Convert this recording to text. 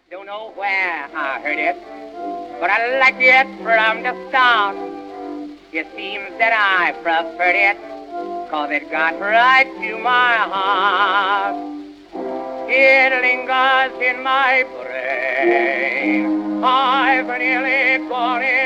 Don't know where I heard it, but I liked it from the start. It seems that I preferred it, 'cause it got right to my heart. It lingers in my brain. I've nearly gone